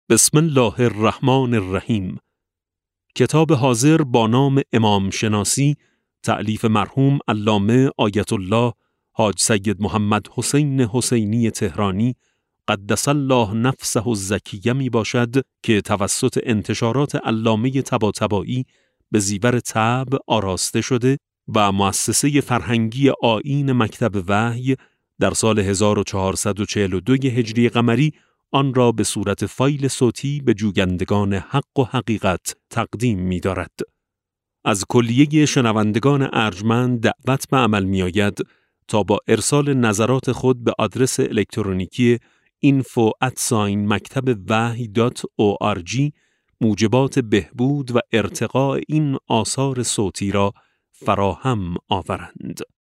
بسم الله الرحمن الرحیم. کتاب حاضر با نام امام شناسی، تألیف مرحوم علامه آیت الله حاج سید محمد حسین حسینی تهرانی قدس الله نفسه الزکیه می باشد که توسط انتشارات علامه طباطبایی به زیور طبع آراسته شده و مؤسسه فرهنگی آیین مکتب وحی در سال 1442 هجری قمری آن را به صورت فایل صوتی به جویندگان حق و حقیقت تقدیم می دارد. از کلیه شنوندگان ارجمند دعوت به عمل می آید تا با ارسال نظرات خود به آدرس الکترونیکی info@maktabwahy.org موجبات بهبود و ارتقاء این آثار صوتی را فراهم آورند.